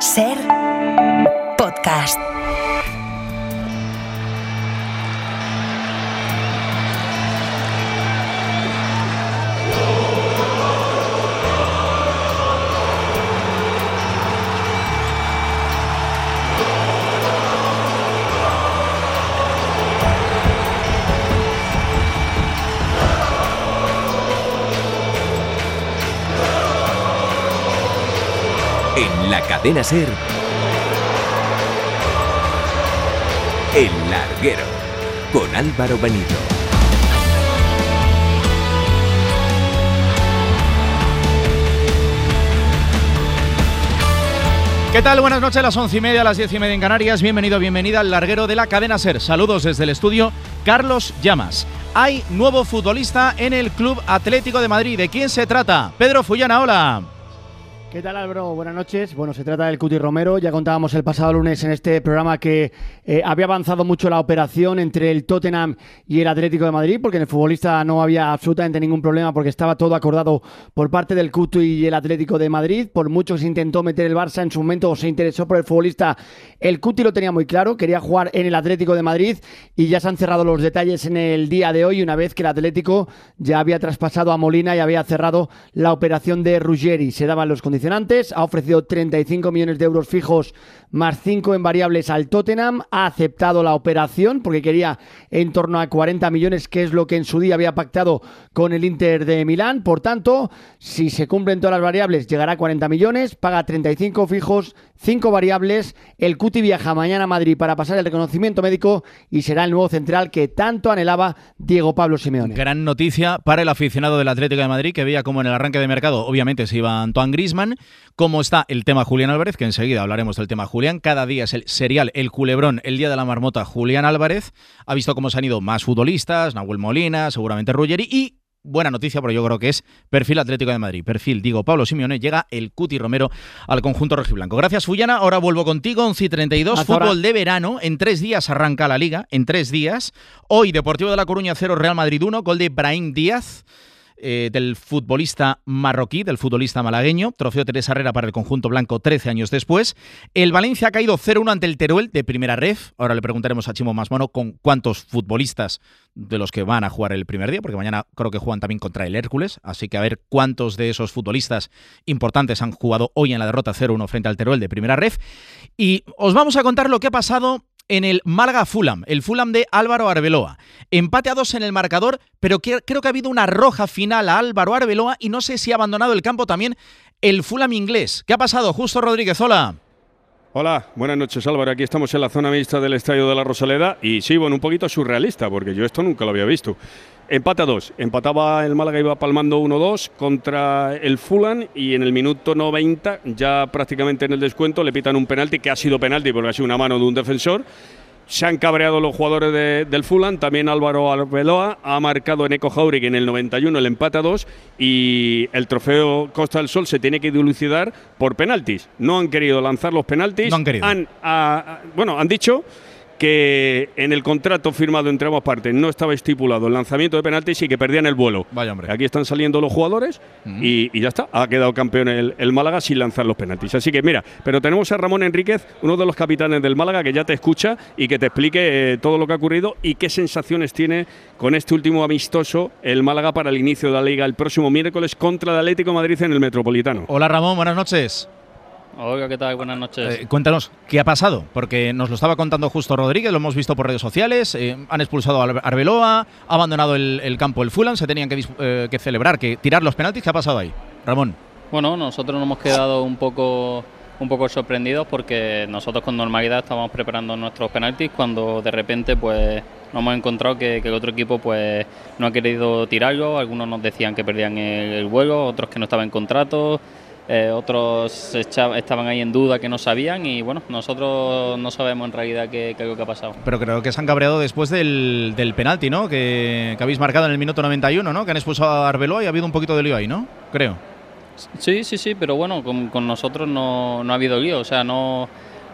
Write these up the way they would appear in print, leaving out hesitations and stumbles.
Ser podcast. En la cadena SER, El Larguero, con Álvaro Benito. ¿Qué tal? Buenas noches, a las 11:30, a las 10:30 en Canarias. Bienvenido, bienvenida al Larguero de la cadena SER. Saludos desde el estudio, Carlos Llamas. Hay nuevo futbolista en el Club Atlético de Madrid. ¿De quién se trata? Pedro Fullana, hola. ¿Qué tal, Álvaro? Buenas noches. Bueno, se trata del Cuti Romero. Ya contábamos el pasado lunes en este programa que había avanzado mucho la operación entre el Tottenham y el Atlético de Madrid, porque en el futbolista no había absolutamente ningún problema, porque estaba todo acordado por parte del Cuti y el Atlético de Madrid. Por mucho que se intentó meter el Barça en su momento o se interesó por el futbolista, el Cuti lo tenía muy claro, quería jugar en el Atlético de Madrid y ya se han cerrado los detalles en el día de hoy, una vez que el Atlético ya había traspasado a Molina y había cerrado la operación de Ruggeri. Se daban los condicionantes. Ha ofrecido 35 millones de euros fijos más 5 en variables al Tottenham. Ha aceptado la operación porque quería en torno a 40 millones, que es lo que en su día había pactado con el Inter de Milán. Por tanto, si se cumplen todas las variables, llegará a 40 millones, paga 35 fijos, 5 variables. El Cuti viaja mañana a Madrid para pasar el reconocimiento médico y será el nuevo central que tanto anhelaba Diego Pablo Simeone. Gran noticia para el aficionado del Atlético de Madrid, que veía como en el arranque de mercado obviamente se iba Antoine Griezmann, cómo está el tema Julián Álvarez, que enseguida hablaremos del tema Julián. Cada día es el serial, el culebrón, el día de la marmota Julián Álvarez. Ha visto cómo se han ido más futbolistas, Nahuel Molina, seguramente Ruggeri, y buena noticia, porque yo creo que es perfil Atlético de Madrid, perfil Diego Pablo Simeone, llega el Cuti Romero al conjunto rojiblanco. Gracias, Fullana. Ahora vuelvo contigo, 11:32, fútbol de verano. En 3 días arranca la Liga, en 3 días. Hoy, Deportivo de La Coruña 0, Real Madrid 1, gol de Brahim Díaz, del futbolista marroquí, del futbolista malagueño. Trofeo Teresa Herrera para el conjunto blanco 13 años después. El Valencia ha caído 0-1 ante el Teruel de primera ref. Ahora le preguntaremos a Chimo Masmono con cuántos futbolistas de los que van a jugar el primer día, porque mañana creo que juegan también contra el Hércules, así que a ver cuántos de esos futbolistas importantes han jugado hoy en la derrota 0-1 frente al Teruel de primera ref. Y os vamos a contar lo que ha pasado en el Málaga-Fulham, el Fulham de Álvaro Arbeloa. Empate a 2 en el marcador, pero creo que ha habido una roja final a Álvaro Arbeloa y no sé si ha abandonado el campo también el Fulham inglés. ¿Qué ha pasado? Justo Rodríguez, hola. Hola, buenas noches, Álvaro. Aquí estamos en la zona mixta del Estadio de la Rosaleda y sí, bueno, un poquito surrealista, porque yo esto nunca lo había visto. Empate a 2. Empataba el Málaga, iba palmando 1-2 contra el Fulham y en el minuto 90, ya prácticamente en el descuento, le pitan un penalti, que ha sido penalti porque ha sido una mano de un defensor. Se han cabreado los jugadores del Fulham, también Álvaro Arbeloa ha marcado en Eco Jauregui en el 91 el empate a 2 y el trofeo Costa del Sol se tiene que dilucidar por penaltis. No han querido lanzar los penaltis, no han querido. Han dicho que en el contrato firmado entre ambas partes no estaba estipulado el lanzamiento de penaltis y que perdían el vuelo. Vaya hombre. Aquí están saliendo los jugadores y ya está, ha quedado campeón el Málaga sin lanzar los penaltis. Así que mira, pero tenemos a Ramón Enríquez, uno de los capitanes del Málaga, que ya te escucha y que te explique todo lo que ha ocurrido y qué sensaciones tiene con este último amistoso el Málaga para el inicio de la Liga el próximo miércoles contra el Atlético de Madrid en el Metropolitano. Hola Ramón, buenas noches. Hola, ¿qué tal? Buenas noches. Cuéntanos, ¿qué ha pasado? Porque nos lo estaba contando justo Rodríguez, lo hemos visto por redes sociales, han expulsado a Arbeloa, ha abandonado el campo el Fulham, se tenían que celebrar, que tirar los penaltis. ¿Qué ha pasado ahí, Ramón? Bueno, nosotros nos hemos quedado un poco sorprendidos porque nosotros con normalidad estábamos preparando nuestros penaltis cuando de repente pues nos hemos encontrado que el otro equipo pues no ha querido tirarlo. Algunos nos decían que perdían el vuelo, otros que no estaban en contrato. Otros estaban ahí en duda, que no sabían, y bueno, nosotros no sabemos en realidad qué es lo que ha pasado. Pero creo que se han cabreado después del penalti, ¿no? Que habéis marcado en el minuto 91, ¿no? Que han expulsado a Arbeloa y ha habido un poquito de lío ahí, ¿no? Creo. Sí, pero bueno, con nosotros no ha habido lío, o sea, no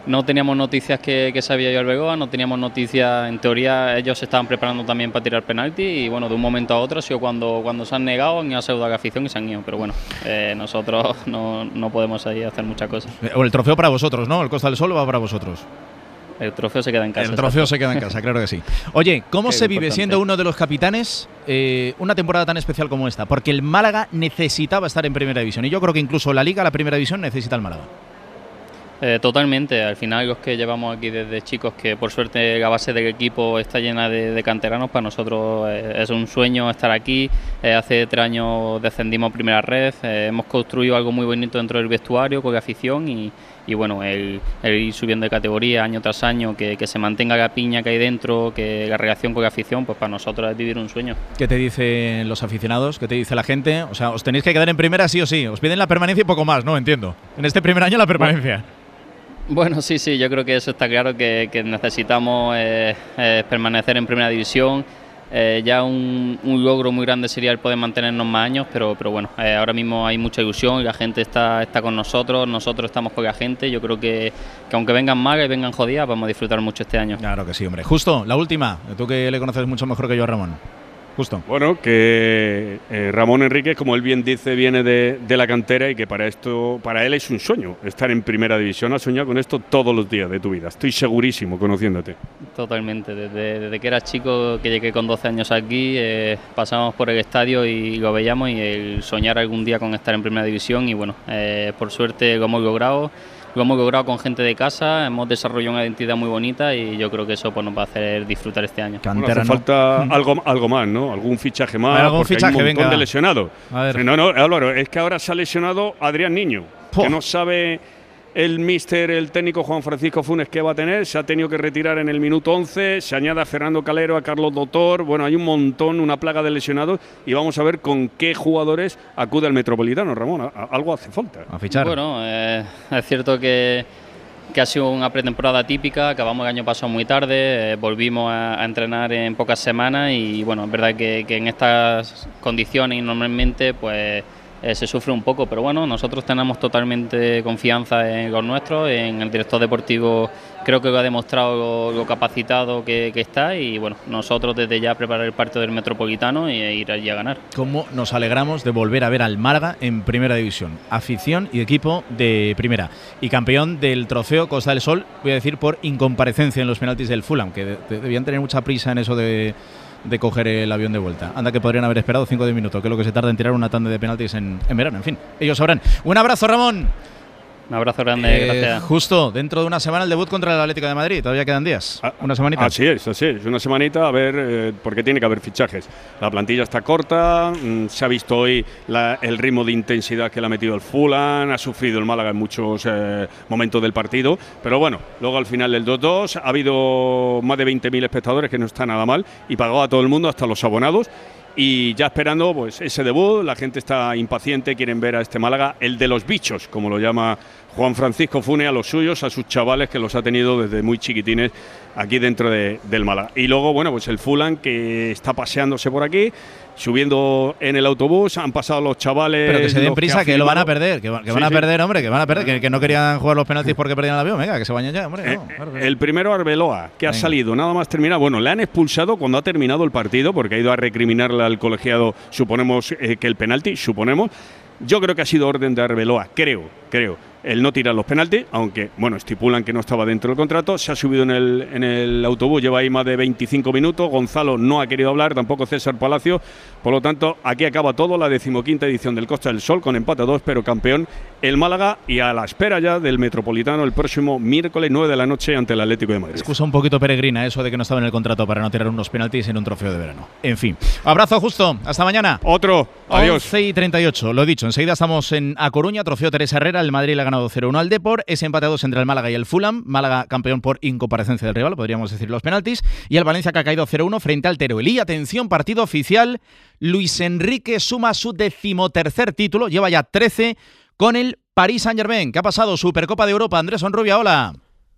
no teníamos noticias que se había ido al Begoa, no teníamos noticias, en teoría ellos se estaban preparando también para tirar penalti y bueno, de un momento a otro ha sido cuando se han negado, han ido a pseudo afición y se han ido, pero bueno, nosotros no podemos ahí hacer muchas cosas. O el trofeo para vosotros, ¿no? El Costa del Sol va para vosotros. El trofeo se queda en casa. El trofeo se queda en casa, claro que sí. Oye, ¿cómo se vive importante. siendo uno de los capitanes una temporada tan especial como esta? Porque el Málaga necesitaba estar en Primera División y yo creo que incluso la Liga, la Primera División, necesita el Málaga. Totalmente, al final los que llevamos aquí desde chicos, que por suerte la base del equipo está llena de canteranos, para nosotros es un sueño estar aquí. Hace 3 años descendimos a Primera Red, hemos construido algo muy bonito dentro del vestuario con la afición y bueno, el ir subiendo de categoría año tras año, que se mantenga la piña que hay dentro, que la relación con la afición, pues para nosotros es vivir un sueño. ¿Qué te dicen los aficionados? ¿Qué te dice la gente? O sea, os tenéis que quedar en primera sí o sí. Os piden la permanencia y poco más, ¿no? Entiendo. En este primer año la permanencia. Bueno, sí, yo creo que eso está claro, que necesitamos permanecer en Primera División. Ya un logro muy grande sería el poder mantenernos más años, pero bueno, ahora mismo hay mucha ilusión y la gente está con nosotros estamos con la gente. Yo creo que aunque vengan malas y vengan jodidas, vamos a disfrutar mucho este año. Claro que sí, hombre. Justo, la última, tú que le conoces mucho mejor que yo a Ramón. Justo. Bueno, que Ramón Enríquez, como él bien dice, viene de la cantera y que para él es un sueño estar en Primera División. Has soñado con esto todos los días de tu vida, estoy segurísimo, conociéndote. Totalmente, desde que era chico, que llegué con 12 años aquí, pasamos por el estadio y lo veíamos, y el soñar algún día con estar en Primera División, y bueno, por suerte lo hemos logrado con gente de casa, hemos desarrollado una identidad muy bonita y yo creo que eso pues nos va a hacer disfrutar este año. Bueno, hace falta algo más, ¿no? Algún fichaje más, porque hay un montón de lesionados. No, Álvaro, es que ahora se ha lesionado Adrián Niño, que no sabe el técnico Juan Francisco Funes qué va a tener, se ha tenido que retirar en el minuto 11, se añade a Fernando Calero, a Carlos Doctor, bueno, hay un montón, una plaga de lesionados, y vamos a ver con qué jugadores acude al Metropolitano, Ramón, algo hace falta. A fichar. Bueno, es cierto que ha sido una pretemporada típica, acabamos el año pasado muy tarde, volvimos a entrenar en pocas semanas y bueno, es verdad que en estas condiciones normalmente pues se sufre un poco, pero bueno, nosotros tenemos totalmente confianza en los nuestros, en el director deportivo, creo que lo ha demostrado lo capacitado que está, y bueno, nosotros desde ya preparar el partido del Metropolitano e ir allí a ganar. ¿Cómo nos alegramos de volver a ver al Málaga en Primera División? Afición y equipo de Primera. Y campeón del trofeo Costa del Sol, voy a decir, por incomparecencia en los penaltis del Fulham, que debían tener mucha prisa en eso de coger el avión de vuelta. Anda, que podrían haber esperado 5 o 10 minutos, que es lo que se tarda en tirar una tanda de penaltis en verano. En fin, ellos sabrán. Un abrazo, Ramón. Un abrazo grande, gracias. Justo, dentro de una semana el debut contra el Atlético de Madrid. Todavía quedan días. Una semanita. Así es. Una semanita, a ver, porque tiene que haber fichajes. La plantilla está corta, se ha visto hoy el ritmo de intensidad que le ha metido el Fulham, ha sufrido el Málaga en muchos momentos del partido, pero bueno, luego al final del 2-2 ha habido más de 20.000 espectadores, que no está nada mal, y pagó a todo el mundo, hasta los abonados. Y ya esperando pues ese debut, la gente está impaciente, quieren ver a este Málaga, el de los bichos, como lo llama Juan Francisco Funes, a los suyos, a sus chavales, que los ha tenido desde muy chiquitines aquí dentro del Málaga. Y luego, bueno, pues el Fulham, que está paseándose por aquí, subiendo en el autobús, han pasado los chavales. Pero que se den prisa, que lo van a perder, que van a perder, hombre, que van a perder, que no querían jugar los penaltis porque perdían el avión, venga, que se vayan ya, hombre. El primero, Arbeloa, que ha salido, nada más terminar, bueno, le han expulsado cuando ha terminado el partido, porque ha ido a recriminarle al colegiado, suponemos que el penalti, yo creo que ha sido orden de Arbeloa, creo, el no tirar los penaltis, aunque, bueno, estipulan que no estaba dentro del contrato, se ha subido en el autobús, lleva ahí más de 25 minutos, Gonzalo no ha querido hablar, tampoco César Palacio, por lo tanto, aquí acaba todo, la 15ª edición del Costa del Sol, con empate a 2, pero campeón el Málaga, y a la espera ya del Metropolitano el próximo miércoles 9 de la noche ante el Atlético de Madrid. Excusa un poquito peregrina eso de que no estaba en el contrato para no tirar unos penaltis en un trofeo de verano. En fin, abrazo, Justo, hasta mañana. Otro, adiós. 11:38, lo dicho, enseguida estamos en A Coruña, trofeo Teresa Herrera, el Madrid le ha ganado 0-1 al Depor, ese empate a 2 entre el Málaga y el Fulham, Málaga campeón por incomparecencia del rival, podríamos decir los penaltis, y el Valencia, que ha caído 0-1 frente al Teruel. Y atención, partido oficial, Luis Enrique suma su 13º título, lleva ya 13 con el Paris Saint-Germain. ¿Qué ha pasado? Supercopa de Europa, Andrés Onrubia, hola.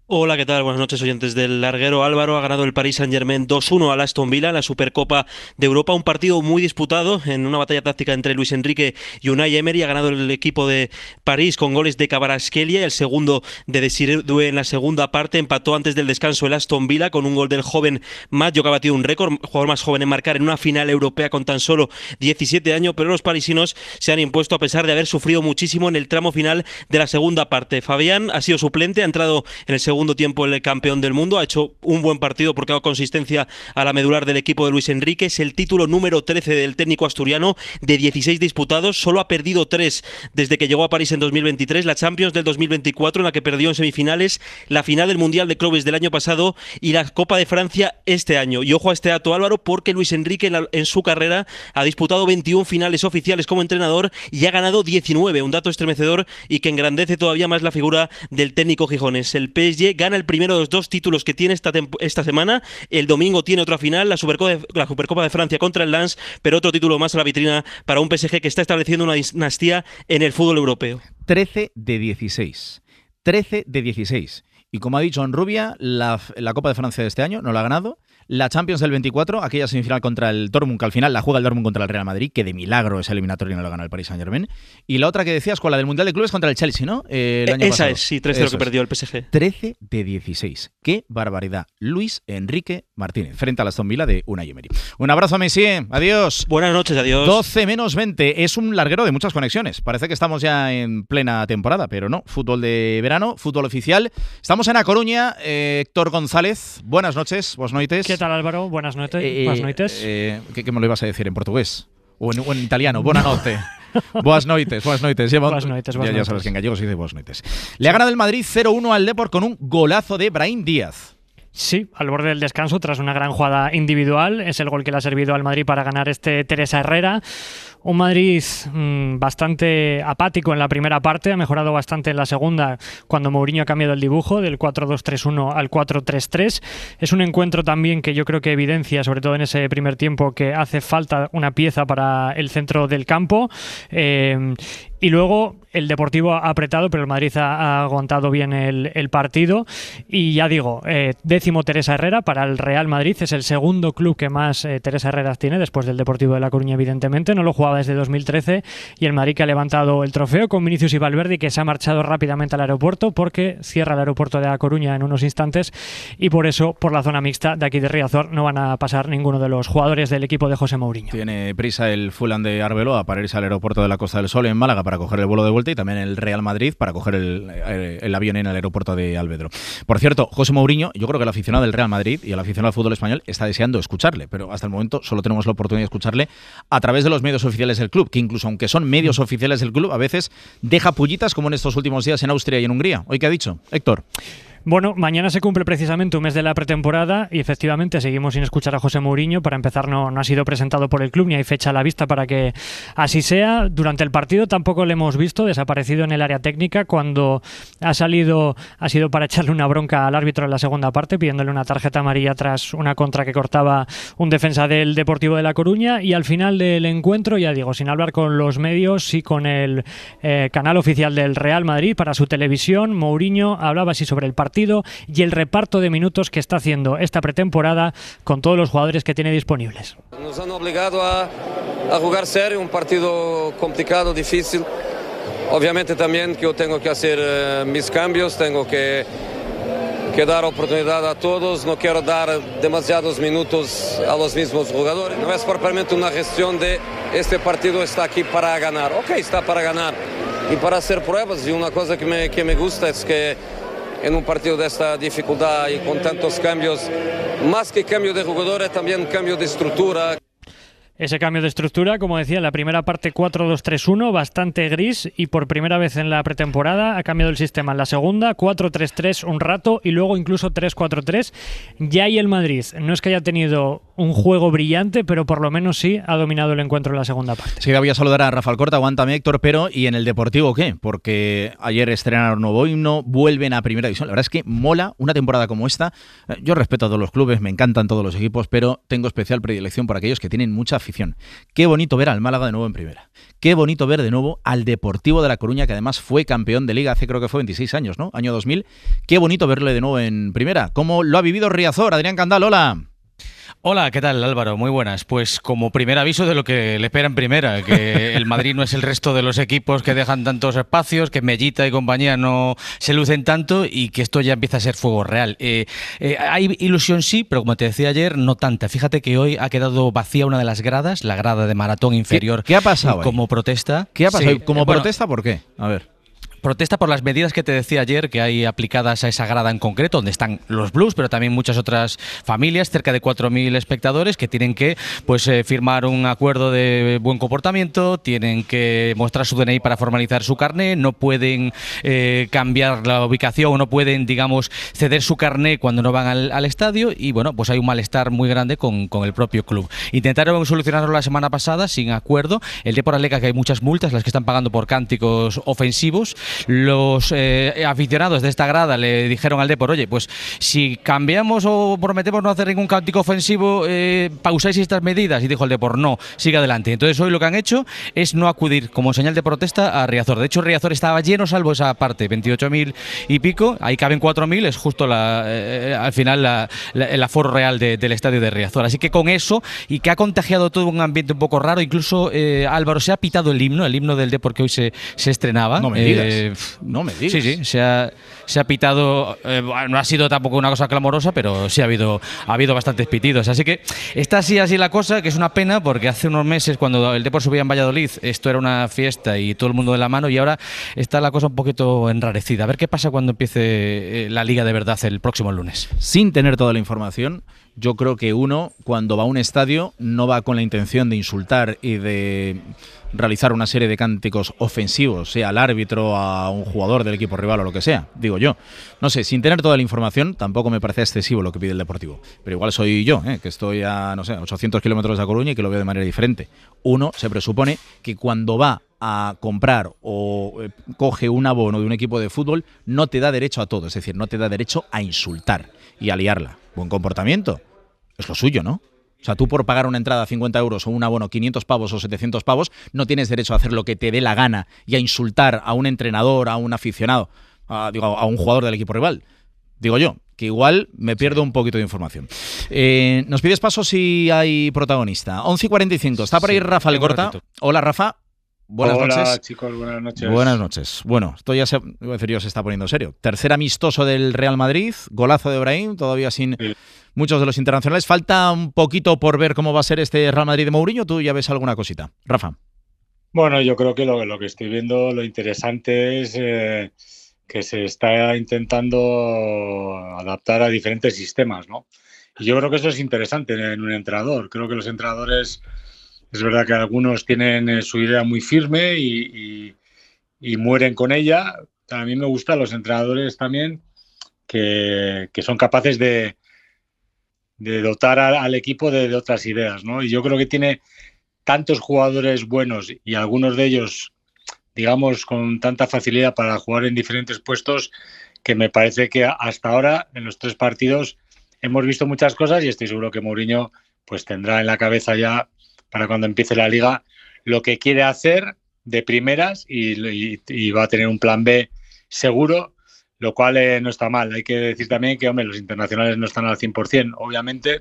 Hola, ¿qué tal? Buenas noches, oyentes del Larguero. Álvaro, ha ganado el Paris Saint-Germain 2-1 al Aston Villa en la Supercopa de Europa, un partido muy disputado en una batalla táctica entre Luis Enrique y Unai Emery. Ha ganado el equipo de París con goles de Kvaratskhelia y el segundo de Desiré Doué en la segunda parte. Empató antes del descanso el Aston Villa con un gol del joven Maggio, que ha batido un récord, jugador más joven en marcar en una final europea con tan solo 17 años, pero los parisinos se han impuesto a pesar de haber sufrido muchísimo en el tramo final de la segunda parte. Fabián ha sido suplente, ha entrado en el segundo tiempo el campeón del mundo, ha hecho un buen partido porque ha dado consistencia a la medular del equipo de Luis Enrique. Es el título número 13 del técnico asturiano, de 16 disputados, solo ha perdido 3 desde que llegó a París en 2023, la Champions del 2024 en la que perdió en semifinales, la final del Mundial de Clubes del año pasado y la Copa de Francia este año. Y ojo a este dato, Álvaro, porque Luis Enrique en su carrera ha disputado 21 finales oficiales como entrenador y ha ganado 19, un dato estremecedor y que engrandece todavía más la figura del técnico gijonés. El PSG gana el primero de los 2 títulos que tiene esta semana. El domingo tiene otra final, la Supercopa de Francia contra el Lens, pero otro título más a la vitrina para un PSG que está estableciendo una dinastía en el fútbol europeo. 13 de 16. 13 de 16. Y como ha dicho Onrubia, la Copa de Francia de este año no la ha ganado. La Champions del 24, aquella semifinal contra el Dortmund, que al final la juega el Dortmund contra el Real Madrid, que de milagro esa eliminatoria y no la gana el Paris Saint-Germain. Y la otra que decías, con la del Mundial de Clubes contra el Chelsea, ¿no? El año pasado. Es, sí, 3-0 que perdió el PSG. 13 de 16. ¡Qué barbaridad! Luis Enrique Martínez, frente a la Aston Villa de Unai Emery. Un abrazo, Messi. Adiós. Buenas noches, adiós. 12 menos 20. Es un larguero de muchas conexiones. Parece que estamos ya en plena temporada, pero no. Fútbol de verano, fútbol oficial. Estamos en A Coruña. Héctor González, buenas noches, buenas noites. ¿Qué tal, Álvaro? Buenas noites. ¿Qué me lo ibas a decir en portugués? O en italiano, buena noche. Buenas noites, buenas noites. Ya sabes que en gallego se dice buenas noites. Le ha ganado el Madrid 0-1 al Depor con un golazo de Brahim Díaz. Sí, al borde del descanso, tras una gran jugada individual. Es el gol que le ha servido al Madrid para ganar Teresa Herrera. Un Madrid bastante apático en la primera parte, ha mejorado bastante en la segunda cuando Mourinho ha cambiado el dibujo del 4-2-3-1 al 4-3-3. Es un encuentro también que yo creo que evidencia, sobre todo en ese primer tiempo, que hace falta una pieza para el centro del campo. Y luego el Deportivo ha apretado, pero el Madrid ha aguantado bien el partido. Y ya digo, 10º Teresa Herrera para el Real Madrid. Es el segundo club que más Teresa Herreras tiene, después del Deportivo de La Coruña, evidentemente. No lo jugaba desde 2013. Y el Madrid, que ha levantado el trofeo con Vinicius y Valverde, que se ha marchado rápidamente al aeropuerto porque cierra el aeropuerto de La Coruña en unos instantes. Y por eso, por la zona mixta de aquí de Riazor, no van a pasar ninguno de los jugadores del equipo de José Mourinho. Tiene prisa el Fulham de Arbeloa para irse al aeropuerto de la Costa del Sol en Málaga para coger el vuelo de vuelta, y también el Real Madrid para coger el avión en el aeropuerto de Alvedro. Por cierto, José Mourinho, yo creo que el aficionado del Real Madrid y el aficionado al fútbol español está deseando escucharle, pero hasta el momento solo tenemos la oportunidad de escucharle a través de los medios oficiales del club, que incluso aunque son medios oficiales del club, a veces deja pullitas, como en estos últimos días en Austria y en Hungría. ¿Hoy qué ha dicho, Héctor? Bueno, mañana se cumple precisamente un mes de la pretemporada y efectivamente seguimos sin escuchar a José Mourinho. Para empezar, no ha sido presentado por el club ni hay fecha a la vista para que así sea. Durante el partido tampoco le hemos visto, desaparecido en el área técnica. Cuando ha salido ha sido para echarle una bronca al árbitro en la segunda parte, pidiéndole una tarjeta amarilla tras una contra que cortaba un defensa del Deportivo de La Coruña. Y al final del encuentro, ya digo, sin hablar con los medios y con el canal oficial del Real Madrid para su televisión, Mourinho hablaba así sobre el partido y el reparto de minutos que está haciendo esta pretemporada con todos los jugadores que tiene disponibles. Nos han obligado a jugar serio, un partido complicado, difícil. Obviamente también que yo tengo que hacer mis cambios, tengo que dar oportunidad a todos, no quiero dar demasiados minutos a los mismos jugadores. No es propiamente una gestión de este partido está aquí para ganar. Ok, está para ganar y para hacer pruebas. Y una cosa que me gusta es que en un partido de esta dificultad y con tantos cambios, más que cambio de jugadores, también cambio de estructura. Ese cambio de estructura, como decía, en la primera parte 4-2-3-1, bastante gris, y por primera vez en la pretemporada ha cambiado el sistema. En la segunda, 4-3-3 un rato y luego incluso 3-4-3. Ya y el Madrid, no es que haya tenido un juego brillante, pero por lo menos sí ha dominado el encuentro en la segunda parte. Sí, voy a saludar a Rafael Corta, aguántame Héctor, pero ¿y en el Deportivo qué? Porque ayer estrenaron nuevo himno, vuelven a Primera División. La verdad es que mola una temporada como esta. Yo respeto a todos los clubes, me encantan todos los equipos, pero tengo especial predilección por aquellos que tienen mucha afición. Qué bonito ver al Málaga de nuevo en primera. Qué bonito ver de nuevo al Deportivo de La Coruña, que además fue campeón de Liga hace creo que fue 26 años, ¿no? Año 2000. Qué bonito verle de nuevo en primera. ¿Cómo lo ha vivido Riazor? Adrián Candal, hola. Hola, ¿qué tal, Álvaro? Muy buenas. Pues como primer aviso de lo que le espera en primera, que el Madrid no es el resto de los equipos que dejan tantos espacios, que Mellita y compañía no se lucen tanto y que esto ya empieza a ser fuego real. Hay ilusión sí, pero como te decía ayer, no tanta. Fíjate que hoy ha quedado vacía una de las gradas, la grada de maratón inferior. ¿Qué ha pasado como ahí? protesta. ¿Qué ha pasado? Sí, ¿Como protesta por qué? A ver. Protesta por las medidas que te decía ayer que hay aplicadas a esa grada en concreto, donde están los Blues, pero también muchas otras familias, cerca de 4.000 espectadores que tienen que firmar un acuerdo de buen comportamiento, tienen que mostrar su DNI para formalizar su carné, no pueden cambiar la ubicación o no pueden, digamos, ceder su carné cuando no van al estadio y bueno, pues hay un malestar muy grande con el propio club. Intentaron solucionarlo la semana pasada sin acuerdo. El Depor alega que hay muchas multas, las que están pagando por cánticos ofensivos. Los aficionados de esta grada le dijeron al Depor, oye, pues si cambiamos o prometemos no hacer ningún cántico ofensivo, pausáis estas medidas. Y dijo el Depor, no, sigue adelante. Entonces hoy lo que han hecho es no acudir como señal de protesta a Riazor. De hecho, Riazor estaba lleno salvo esa parte, 28.000 y pico, ahí caben 4.000, es justo al final el aforo real del estadio de Riazor. Así que con eso, y que ha contagiado todo un ambiente un poco raro, incluso Álvaro, se ha pitado el himno del Depor que hoy se estrenaba. No me digas. No me digas. Sí, se ha pitado, no ha sido tampoco una cosa clamorosa, pero sí ha habido bastantes pitidos. Así que está así la cosa, que es una pena, porque hace unos meses, cuando el Depor subía en Valladolid, esto era una fiesta y todo el mundo de la mano, y ahora está la cosa un poquito enrarecida. A ver qué pasa cuando empiece la Liga de verdad el próximo lunes. Sin tener toda la información, yo creo que uno, cuando va a un estadio, no va con la intención de insultar y de realizar una serie de cánticos ofensivos, sea al árbitro, a un jugador del equipo rival o lo que sea, digo yo. No sé, sin tener toda la información, tampoco me parece excesivo lo que pide el Deportivo. Pero igual soy yo, que estoy a, 800 kilómetros de A Coruña y que lo veo de manera diferente. Uno se presupone que cuando va a comprar o coge un abono de un equipo de fútbol, no te da derecho a todo, es decir, no te da derecho a insultar y a liarla. Buen comportamiento, es lo suyo, ¿no? O sea, tú por pagar una entrada a 50 euros o un abono 500 pavos o 700 pavos, no tienes derecho a hacer lo que te dé la gana y a insultar a un entrenador, a un aficionado, a un jugador del equipo rival. Digo yo, que igual me pierdo un poquito de información. Nos pides paso si hay protagonista. 11:45, está por ahí Rafa Alcorta. Hola, Rafa. Buenas noches. Hola, chicos, buenas noches. Buenas noches. Bueno, esto ya se está poniendo serio. Tercer amistoso del Real Madrid, golazo de Brahim, todavía sin muchos de los internacionales. Falta un poquito por ver cómo va a ser este Real Madrid de Mourinho. ¿Tú ya ves alguna cosita? Rafa. Bueno, yo creo que lo que estoy viendo, lo interesante es que se está intentando adaptar a diferentes sistemas, ¿no? Y yo creo que eso es interesante en un entrenador. Creo que los entrenadores... Es verdad que algunos tienen su idea muy firme y mueren con ella. A mí me gustan los entrenadores también que son capaces de dotar al equipo de otras ideas, ¿no? Y yo creo que tiene tantos jugadores buenos y algunos de ellos, digamos, con tanta facilidad para jugar en diferentes puestos, que me parece que hasta ahora, en los 3 partidos, hemos visto muchas cosas y estoy seguro que Mourinho pues tendrá en la cabeza ya para cuando empiece la Liga lo que quiere hacer de primeras y va a tener un plan B seguro, lo cual no está mal. Hay que decir también que, hombre, los internacionales no están al 100%, obviamente,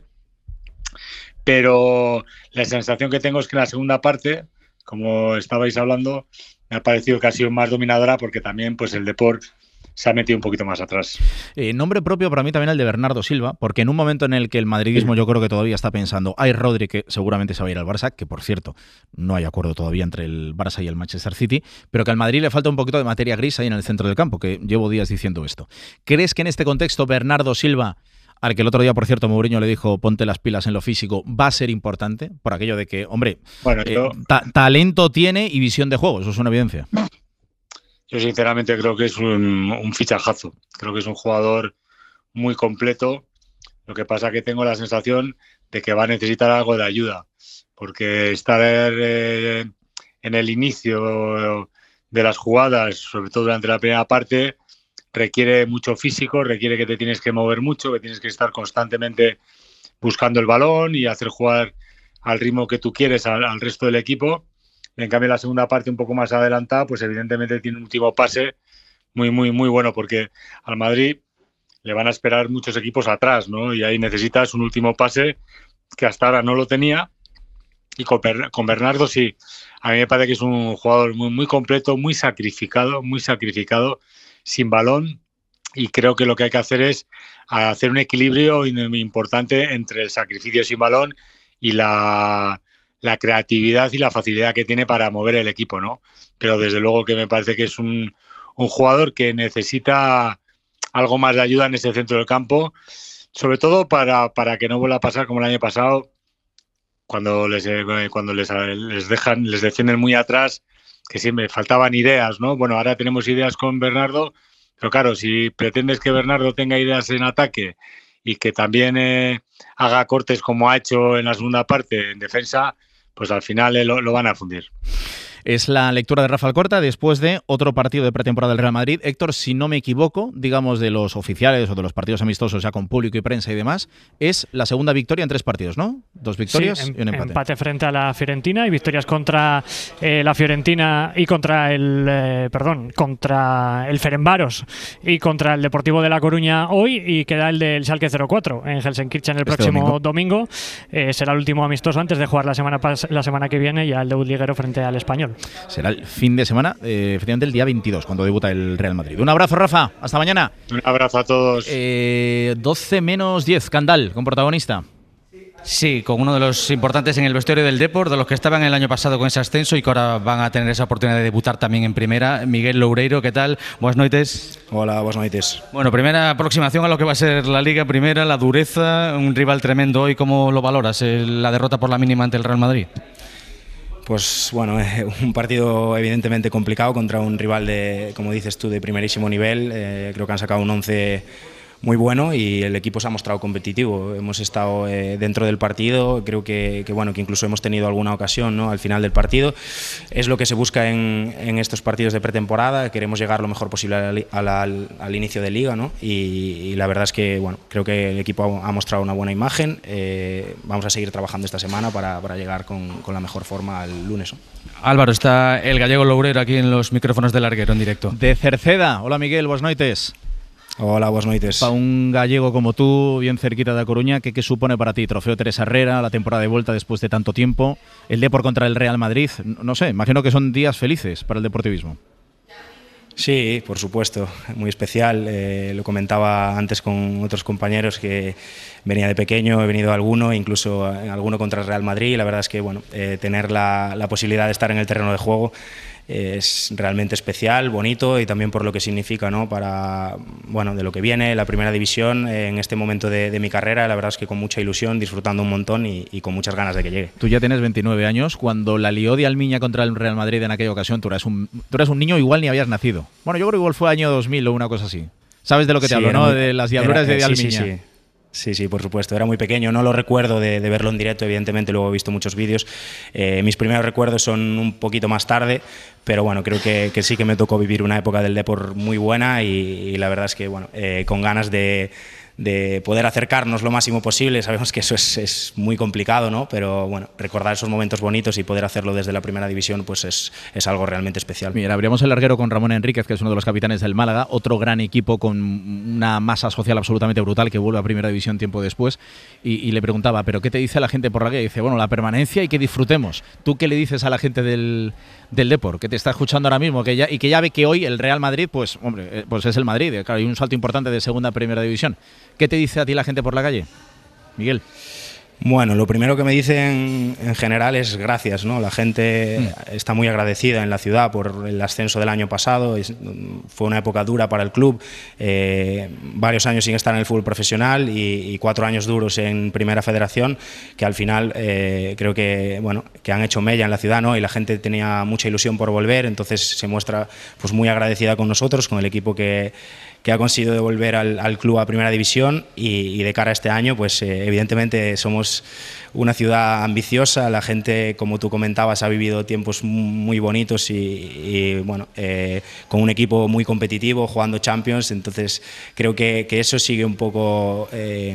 pero la sensación que tengo es que en la segunda parte, como estabais hablando, me ha parecido que ha sido más dominadora porque también pues el Depor se ha metido un poquito más atrás. Nombre propio para mí también el de Bernardo Silva, porque en un momento en el que el madridismo yo creo que todavía está pensando, hay Rodri que seguramente se va a ir al Barça, que por cierto no hay acuerdo todavía entre el Barça y el Manchester City, pero que al Madrid le falta un poquito de materia gris ahí en el centro del campo, que llevo días diciendo esto. ¿Crees que en este contexto Bernardo Silva, al que el otro día, por cierto, Mourinho le dijo ponte las pilas en lo físico, va a ser importante? Por aquello de que, hombre, bueno, talento tiene y visión de juego, eso es una evidencia. Yo sinceramente creo que es un fichajazo. Creo que es un jugador muy completo. Lo que pasa es que tengo la sensación de que va a necesitar algo de ayuda, porque estar en el inicio de las jugadas, sobre todo durante la primera parte, requiere mucho físico, requiere que te tienes que mover mucho, que tienes que estar constantemente buscando el balón y hacer jugar al ritmo que tú quieres al resto del equipo. En cambio, la segunda parte un poco más adelantada, pues evidentemente tiene un último pase muy, muy, muy bueno, porque al Madrid le van a esperar muchos equipos atrás, ¿no? Y ahí necesitas un último pase que hasta ahora no lo tenía. Y con Bernardo sí. A mí me parece que es un jugador muy, muy completo, muy sacrificado, sin balón. Y creo que lo que hay que hacer es hacer un equilibrio importante entre el sacrificio sin balón y la creatividad y la facilidad que tiene para mover el equipo, ¿no? Pero desde luego que me parece que es un jugador que necesita algo más de ayuda en ese centro del campo, sobre todo para que no vuelva a pasar como el año pasado, cuando les defienden muy atrás, que siempre faltaban ideas, ¿no? Bueno, ahora tenemos ideas con Bernardo, pero claro, si pretendes que Bernardo tenga ideas en ataque y que también haga cortes como ha hecho en la segunda parte en defensa, pues al final lo van a fundir. Es la lectura de Rafa Alcorta después de otro partido de pretemporada del Real Madrid. Héctor, si no me equivoco, digamos de los oficiales o de los partidos amistosos ya con público y prensa y demás, es la segunda victoria en 3 partidos, ¿no? 2 victorias y un empate. Empate frente a la Fiorentina y victorias contra la Fiorentina y contra el Ferencváros y contra el Deportivo de La Coruña hoy, y queda el del Schalke 04 en Helsinki-Kirchen el próximo domingo. Será el último amistoso antes de jugar la semana que viene ya el debut liguero frente al Español. Será el fin de semana, efectivamente el día 22, cuando debuta el Real Madrid. Un abrazo, Rafa. Hasta mañana. Un abrazo a todos. 12 menos 10, Candal, con protagonista. Sí, con uno de los importantes en el vestuario del Depor, de los que estaban el año pasado con ese ascenso y que ahora van a tener esa oportunidad de debutar también en primera. Miguel Loureiro, ¿qué tal? Buenas noches. Hola, buenas noches. Bueno, primera aproximación a lo que va a ser la Liga Primera, la dureza, un rival tremendo hoy. ¿Cómo lo valoras, la derrota por la mínima ante el Real Madrid? Pues bueno, un partido evidentemente complicado contra un rival de, como dices tú, de primerísimo nivel. Creo que han sacado un 11 muy bueno y el equipo se ha mostrado competitivo. Hemos estado dentro del partido, creo que incluso hemos tenido alguna ocasión, ¿no?, al final del partido. Es lo que se busca en estos partidos de pretemporada. Queremos llegar lo mejor posible al inicio de liga, ¿no? Y la verdad es que creo que el equipo ha mostrado una buena imagen. Vamos a seguir trabajando esta semana para llegar con la mejor forma al lunes, ¿no? Álvaro, está el gallego Loureiro aquí en los micrófonos del Larguero en directo. De Cerceda. Hola Miguel, buenas noches. Hola, buenas noches. Para un gallego como tú, bien cerquita de A Coruña, ¿qué supone para ti? Trofeo Teresa Herrera, la temporada de vuelta después de tanto tiempo, el Depor contra el Real Madrid, no sé, imagino que son días felices para el deportivismo. Sí, por supuesto, muy especial. Lo comentaba antes con otros compañeros que venía de pequeño, he venido a alguno, incluso alguno contra el Real Madrid, y la verdad es que tener la posibilidad de estar en el terreno de juego es realmente especial, bonito, y también por lo que significa, ¿no?, para de lo que viene, la primera división en este momento de mi carrera. La verdad es que con mucha ilusión, disfrutando un montón y con muchas ganas de que llegue. Tú ya tienes 29 años, cuando la lió de Almiña contra el Real Madrid en aquella ocasión, tú eras un niño, igual ni habías nacido. Bueno, yo creo que igual fue año 2000 o una cosa así. ¿Sabes de lo que te hablo, no? De las diabluras de Almiña. Sí, por supuesto. Era muy pequeño, no lo recuerdo de verlo en directo, evidentemente, luego he visto muchos vídeos. Mis primeros recuerdos son un poquito más tarde, pero creo que sí que me tocó vivir una época del Depor muy buena y la verdad es que con ganas de poder acercarnos lo máximo posible. Sabemos que eso es muy complicado, ¿no? Pero recordar esos momentos bonitos y poder hacerlo desde la primera división pues es algo realmente especial. Mira, abrimos el larguero con Ramón Enríquez, que es uno de los capitanes del Málaga, otro gran equipo con una masa social absolutamente brutal que vuelve a primera división tiempo después, y le preguntaba, ¿pero qué te dice la gente por la calle? Y dice, la permanencia y que disfrutemos. ¿Tú qué le dices a la gente del Depor, que te está escuchando ahora mismo, que ya ve que hoy el Real Madrid, pues es el Madrid, claro, hay un salto importante de segunda a primera división? ¿Qué te dice a ti la gente por la calle, Miguel? Bueno, lo primero que me dicen en general es gracias, ¿no? La gente está muy agradecida en la ciudad por el ascenso del año pasado. Fue una época dura para el club, varios años sin estar en el fútbol profesional y 4 años duros en Primera Federación, que al final creo que han hecho mella en la ciudad, ¿no? Y la gente tenía mucha ilusión por volver, entonces se muestra pues muy agradecida con nosotros, con el equipo que ha conseguido devolver al club a primera división y de cara a este año, pues evidentemente somos una ciudad ambiciosa, la gente, como tú comentabas, ha vivido tiempos muy bonitos y bueno, con un equipo muy competitivo, jugando Champions, entonces creo que eso sigue un poco,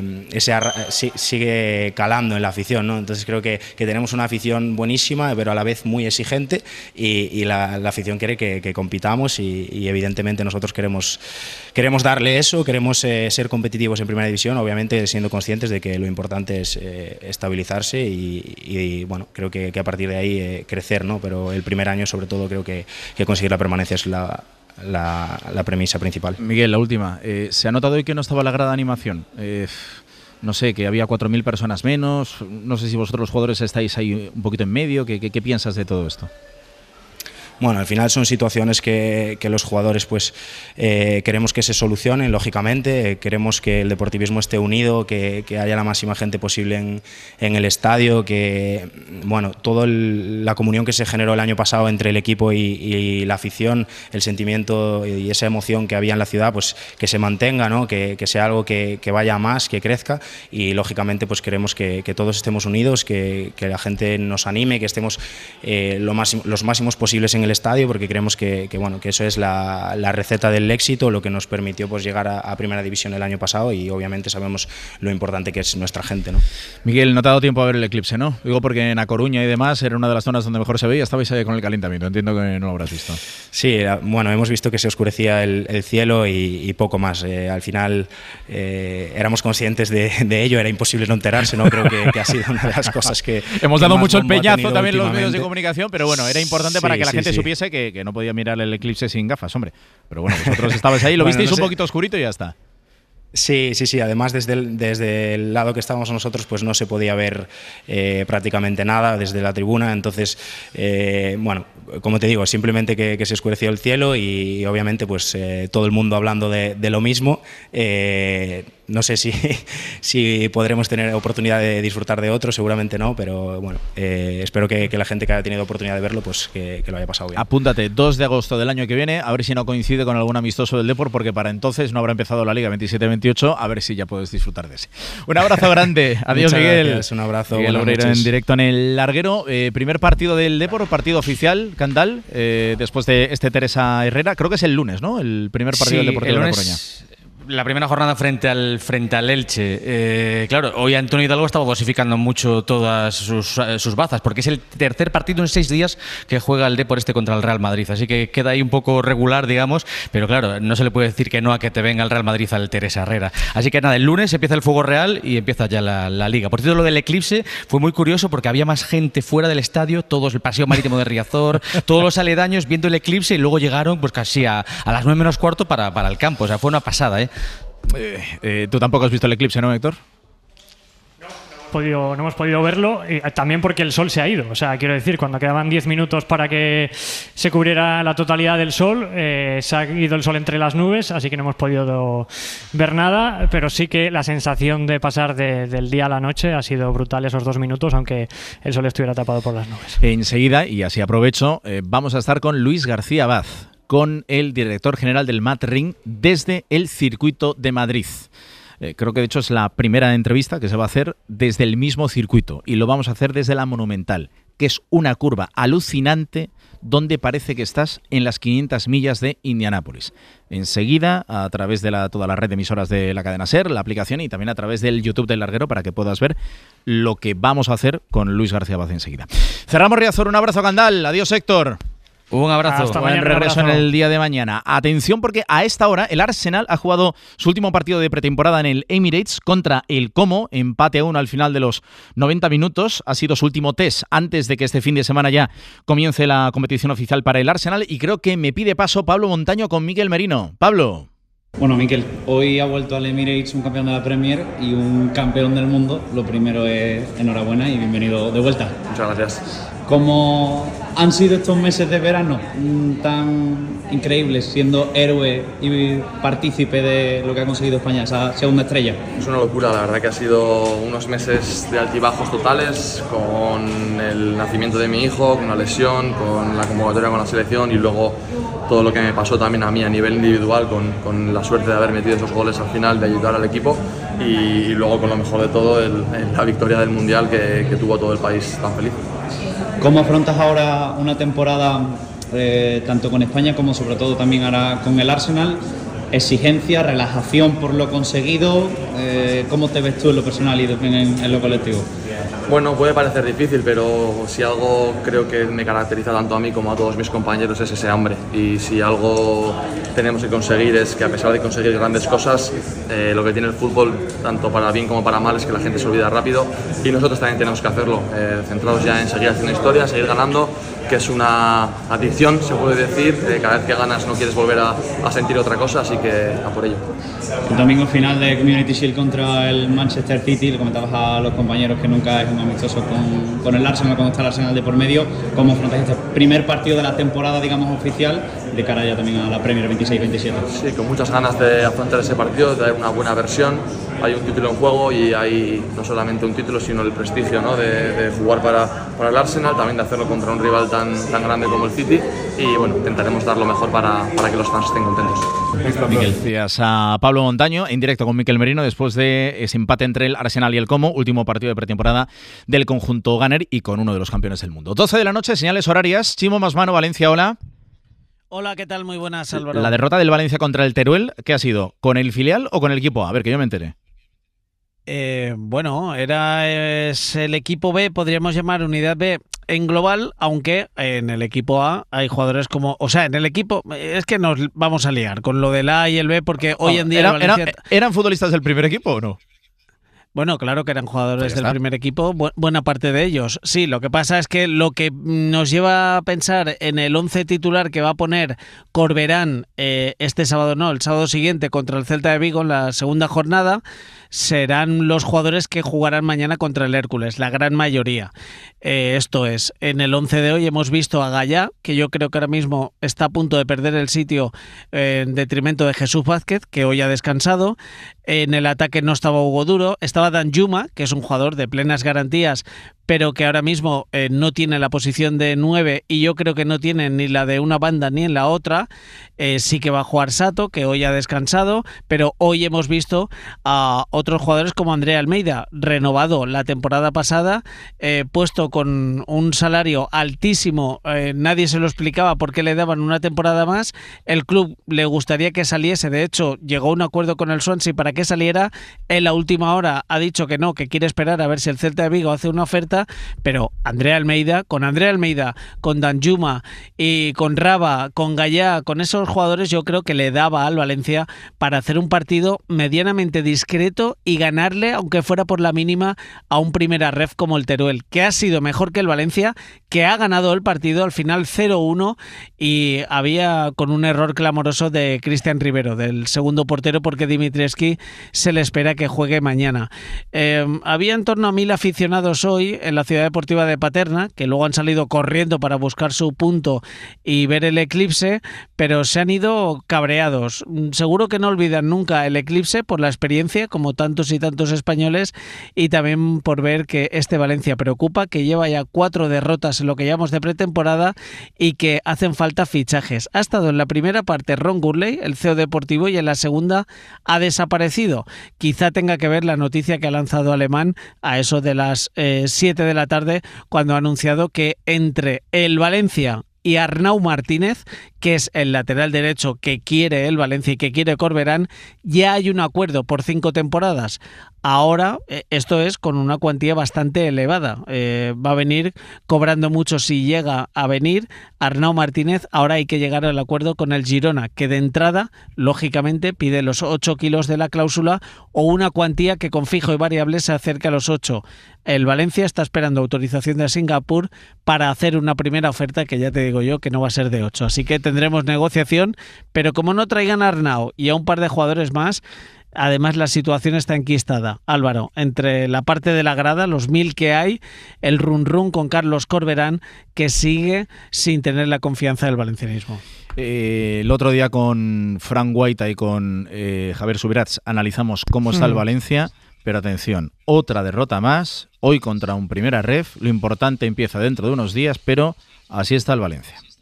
sigue calando en la afición, ¿no? Entonces creo que tenemos una afición buenísima, pero a la vez muy exigente y la afición quiere que compitamos y evidentemente nosotros queremos darle eso, queremos ser competitivos en primera división, obviamente siendo conscientes de que lo importante es estabilizarse y bueno, creo que a partir de ahí crecer, ¿no? Pero el primer año sobre todo creo que conseguir la permanencia es la premisa principal. Miguel, la última. ¿Se ha notado hoy que no estaba la grada de animación? No sé, que había 4.000 personas menos. No sé si vosotros los jugadores estáis ahí un poquito en medio. ¿Qué piensas de todo esto? Bueno, al final son situaciones que los jugadores pues queremos que se solucionen, lógicamente, queremos que el deportivismo esté unido, que haya la máxima gente posible en el estadio, que bueno, toda la comunión que se generó el año pasado entre el equipo y la afición, el sentimiento y esa emoción que había en la ciudad, pues que se mantenga, ¿no? Que sea algo que vaya a más, que crezca y lógicamente pues queremos que todos estemos unidos, que la gente nos anime, que estemos los máximos posibles en el estadio, porque creemos que eso es la receta del éxito, lo que nos permitió pues llegar a primera división el año pasado y obviamente sabemos lo importante que es nuestra gente, ¿no? Miguel, no te ha dado tiempo a ver el eclipse, ¿no? Digo porque en A Coruña y demás era una de las zonas donde mejor se veía, estabais ahí con el calentamiento, entiendo que no lo habrás visto. Sí, bueno, hemos visto que se oscurecía el cielo y poco más. Al final éramos conscientes de ello, era imposible no enterarse, ¿no? Creo que ha sido una de las cosas que hemos dado mucho el peñazo también en los medios últimamente de comunicación, pero bueno, era importante para que la gente supiese que no podía mirar el eclipse sin gafas, hombre. Pero bueno, vosotros estabais ahí, lo visteis un poquito oscurito y ya está. Sí. Además, desde el lado que estábamos nosotros, pues no se podía ver prácticamente nada desde la tribuna. Entonces, bueno, como te digo, simplemente que se oscureció el cielo y obviamente pues todo el mundo hablando de lo mismo. No sé si podremos tener oportunidad de disfrutar de otro, seguramente no, pero bueno, espero que la gente que haya tenido oportunidad de verlo, pues que lo haya pasado bien. Apúntate, 2 de agosto del año que viene, a ver si no coincide con algún amistoso del Depor, porque para entonces no habrá empezado la Liga 27-28, a ver si ya puedes disfrutar de ese. Un abrazo grande, adiós Miguel. Gracias, un abrazo. Miguel Obreiro en directo en el Larguero. Primer partido del Depor, partido oficial, Candal, después de este Teresa Herrera, creo que es el lunes, ¿no? El primer partido del Deportivo de La Coruña. La primera jornada frente al Elche. Claro, hoy Antonio Hidalgo estaba dosificando mucho todas sus bazas, porque es el tercer partido en 6 días que juega el Depor contra el Real Madrid. Así que queda ahí un poco regular, digamos, pero claro, no se le puede decir que no a que te venga el Real Madrid al Teresa Herrera. Así que nada, el lunes empieza el fuego real y empieza ya la Liga. Por cierto, lo del eclipse fue muy curioso porque había más gente fuera del estadio, todos el Paseo Marítimo de Riazor, todos los aledaños viendo el eclipse y luego llegaron pues casi a las 9 menos cuarto para el campo. O sea, fue una pasada, ¿eh? Tú tampoco has visto el eclipse, ¿no, Héctor? No hemos podido verlo, también porque el sol se ha ido. O sea, quiero decir, cuando quedaban 10 minutos para que se cubriera la totalidad del sol, se ha ido el sol entre las nubes, así que no hemos podido ver nada, pero sí que la sensación de pasar del día a la noche ha sido brutal esos 2 minutos, aunque el sol estuviera tapado por las nubes. Enseguida, y así aprovecho, vamos a estar con Luis García Abad, con el director general del MATRIN desde el circuito de Madrid. Creo que de hecho es la primera entrevista que se va a hacer desde el mismo circuito y lo vamos a hacer desde la Monumental, que es una curva alucinante donde parece que estás en las 500 millas de Indianápolis. Enseguida, a través de toda la red de emisoras de la cadena SER, la aplicación y también a través del YouTube del Larguero para que puedas ver lo que vamos a hacer con Luis García Abad enseguida. Cerramos Riazor, un abrazo Candal, adiós Héctor. Un abrazo. Hasta Buen mañana, regreso abrazo. en el día de mañana. Atención porque a esta hora el Arsenal ha jugado su último partido de pretemporada en el Emirates contra el Como, empate a 1 al final de los 90 minutos. Ha sido su último test antes de que este fin de semana ya comience la competición oficial para el Arsenal y creo que me pide paso Pablo Montaño con Miguel Merino. Pablo. Bueno, Miquel, hoy ha vuelto al Emirates un campeón de la Premier y un campeón del mundo. Lo primero es enhorabuena y bienvenido de vuelta. Muchas gracias. ¿Cómo han sido estos meses de verano tan increíbles, siendo héroe y partícipe de lo que ha conseguido España, esa segunda estrella? Es una locura, la verdad que ha sido unos meses de altibajos totales, con el nacimiento de mi hijo, con una lesión, con la convocatoria con la selección y luego todo lo que me pasó también a mí a nivel individual, con la suerte de haber metido esos goles al final, de ayudar al equipo, y luego con lo mejor de todo, la victoria del Mundial que tuvo todo el país tan feliz. ¿Cómo afrontas ahora una temporada tanto con España como sobre todo también ahora con el Arsenal? Exigencia, relajación por lo conseguido, ¿cómo te ves tú en lo personal y en lo colectivo? Bueno, puede parecer difícil, pero si algo creo que me caracteriza tanto a mí como a todos mis compañeros es ese hambre, y si algo tenemos que conseguir es que a pesar de conseguir grandes cosas, lo que tiene el fútbol, tanto para bien como para mal, es que la gente se olvida rápido, y nosotros también tenemos que hacerlo, centrados ya en seguir haciendo historia, seguir ganando, que es una adicción, se puede decir, cada vez que ganas no quieres volver a sentir otra cosa, así que a por ello. El domingo final de Community Shield contra el Manchester City, le comentabas a los compañeros que nunca es un amistoso con el Arsenal, cuando está el Arsenal de por medio. ¿Cómo afrontáis este primer partido de la temporada, digamos, oficial, de cara ya también a la Premier 26-27? Sí, con muchas ganas de afrontar ese partido, de dar una buena versión. Hay un título en juego y hay no solamente un título, sino el prestigio, ¿no?, de jugar para el Arsenal, también de hacerlo contra un rival tan grande como el City, y bueno, intentaremos dar lo mejor para que los fans estén contentos. Gracias a Pablo Montaño, en directo con Miquel Merino, después de ese empate entre el Arsenal y el Como, último partido de pretemporada del conjunto Gunner y con uno de los campeones del mundo. 12 de la noche, señales horarias. Chimo Masmano, Valencia, hola. Hola, ¿qué tal? Muy buenas, Álvaro. La derrota del Valencia contra el Teruel, ¿qué ha sido? ¿Con el filial o con el equipo A? A ver, que yo me enteré. Bueno, es el equipo B, podríamos llamar unidad B en global, aunque en el equipo A hay jugadores como... O sea, en el equipo... Es que nos vamos a liar con lo del A y el B, porque hoy en día... ¿Eran futbolistas del primer equipo o no? Bueno, claro que eran jugadores del primer equipo, buena parte de ellos. Sí, lo que pasa es que lo que nos lleva a pensar en el 11 titular que va a poner Corberán este sábado, no, el sábado siguiente contra el Celta de Vigo en la segunda jornada, serán los jugadores que jugarán mañana contra el Hércules, la gran mayoría. Esto es, en el 11 de hoy hemos visto a Gallá, que yo creo que ahora mismo está a punto de perder el sitio en detrimento de Jesús Vázquez, que hoy ha descansado. En el ataque no estaba Hugo Duro, estaba Danjuma, que es un jugador de plenas garantías, pero que ahora mismo no tiene la posición de 9 y yo creo que no tiene ni la de una banda ni en la otra. Sí que va a jugar Sato, que hoy ha descansado, pero hoy hemos visto a otros jugadores como Andrea Almeida, renovado la temporada pasada, puesto con un salario altísimo, nadie se lo explicaba por qué le daban una temporada más, el club le gustaría que saliese, de hecho llegó a un acuerdo con el Swansea para que saliera, en la última hora ha dicho que no, que quiere esperar a ver si el Celta de Vigo hace una oferta, pero Andrea Almeida, con Danjuma y con Raba, con Gallá, con esos jugadores yo creo que le daba al Valencia para hacer un partido medianamente discreto y ganarle, aunque fuera por la mínima, a un primera ref como el Teruel, que ha sido mejor que el Valencia, que ha ganado el partido al final 0-1 y había con un error clamoroso de Cristian Rivero, del segundo portero, porque Dimitrievski se le espera que juegue mañana. Había en torno a 1000 aficionados hoy en la Ciudad Deportiva de Paterna, que luego han salido corriendo para buscar su punto y ver el eclipse, pero se han ido cabreados. Seguro que no olvidan nunca el eclipse por la experiencia, como tantos y tantos españoles, y también por ver que este Valencia preocupa, que lleva ya 4 derrotas en lo que llamamos de pretemporada y que hacen falta fichajes. Ha estado en la primera parte Ron Gurley, el CEO deportivo, y en la segunda ha desaparecido. Quizá tenga que ver la noticia que ha lanzado Alemán a eso de las 7 de la tarde, cuando ha anunciado que entre el Valencia y Arnau Martínez, que es el lateral derecho que quiere el Valencia y que quiere Corberán, ya hay un acuerdo por 5 temporadas. Ahora, esto es con una cuantía bastante elevada. Va a venir cobrando mucho si llega a venir Arnau Martínez. Ahora hay que llegar al acuerdo con el Girona, que de entrada, lógicamente, pide los 8 kilos de la cláusula o una cuantía que con fijo y variable se acerca a los 8. El Valencia está esperando autorización de Singapur para hacer una primera oferta que ya te digo yo que no va a ser de 8. Así que tendremos negociación, pero como no traigan a Arnau y a un par de jugadores más, además la situación está enquistada, Álvaro, entre la parte de la grada, los 1000 que hay, el run con Carlos Corberán, que sigue sin tener la confianza del valencianismo. El otro día con Frank Guaita y con Javier Subirats analizamos cómo está el Valencia, pero atención, otra derrota más, hoy contra un primera ref, lo importante empieza dentro de unos días, pero así está el Valencia.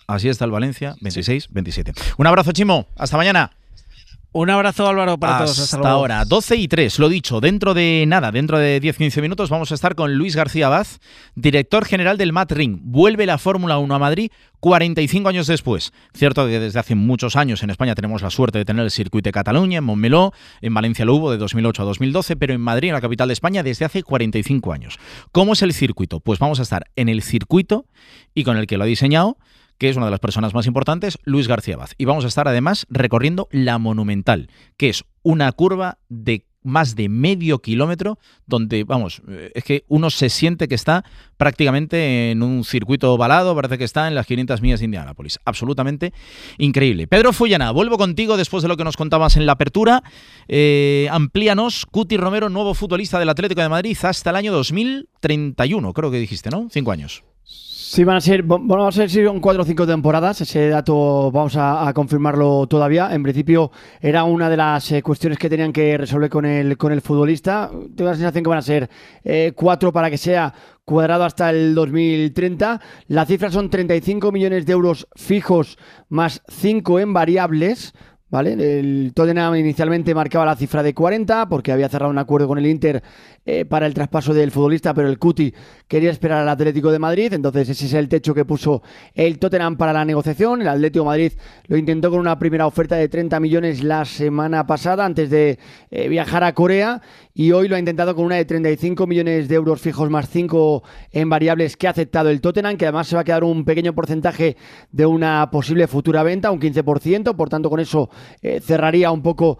Así está el Valencia, 26-27. Un abrazo, Chimo. Hasta mañana. Un abrazo, Álvaro, para todos. Hasta ahora, 12:03, lo dicho, dentro de 10-15 minutos vamos a estar con Luis García Abad, director general del MATRIN. Vuelve la Fórmula 1 a Madrid 45 años después. Cierto que desde hace muchos años en España tenemos la suerte de tener el circuito de Cataluña, en Montmeló, en Valencia lo hubo de 2008 a 2012, pero en Madrid, en la capital de España, desde hace 45 años. ¿Cómo es el circuito? Pues vamos a estar en el circuito y con el que lo ha diseñado, que es una de las personas más importantes, Luis García Abad. Y vamos a estar además recorriendo la Monumental, que es una curva de más de medio kilómetro donde, vamos, es que uno se siente que está prácticamente en un circuito ovalado, parece que está en las 500 millas de Indianápolis. Absolutamente increíble. Pedro Fullana, vuelvo contigo después de lo que nos contabas en la apertura. Amplíanos, Cuti Romero, nuevo futbolista del Atlético de Madrid hasta el año 2031, creo que dijiste, ¿no? 5 años. Sí, van a ser 4 o 5 temporadas. Ese dato vamos a confirmarlo todavía. En principio era una de las cuestiones que tenían que resolver con el futbolista. Tengo la sensación que van a ser 4 para que sea cuadrado hasta el 2030. La cifra son 35 millones de euros fijos más 5 en variables. ¿Vale? El Tottenham inicialmente marcaba la cifra de 40 porque había cerrado un acuerdo con el Inter para el traspaso del futbolista, pero el Cuti quería esperar al Atlético de Madrid, entonces ese es el techo que puso el Tottenham para la negociación. El Atlético de Madrid lo intentó con una primera oferta de 30 millones la semana pasada antes de viajar a Corea, y hoy lo ha intentado con una de 35 millones de euros fijos más 5 en variables que ha aceptado el Tottenham, que además se va a quedar un pequeño porcentaje de una posible futura venta, un 15%, por tanto con eso cerraría un poco